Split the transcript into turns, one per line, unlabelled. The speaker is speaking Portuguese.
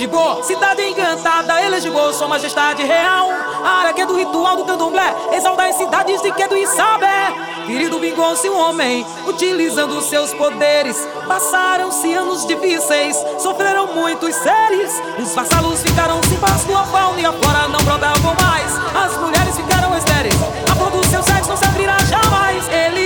Elegibô, cidade encantada, Elegibô, sua majestade real. A área que é do ritual do candomblé, exalta as cidades de Quedo e Sabé. Querido vingou-se um homem, utilizando seus poderes. Passaram-se anos difíceis, sofreram muitos seres. Os vassalos ficaram sem pasto, a fauna e a flora não brotavam mais. As mulheres ficaram estéreis, a flor do seu sexo não se abrirá jamais. Ele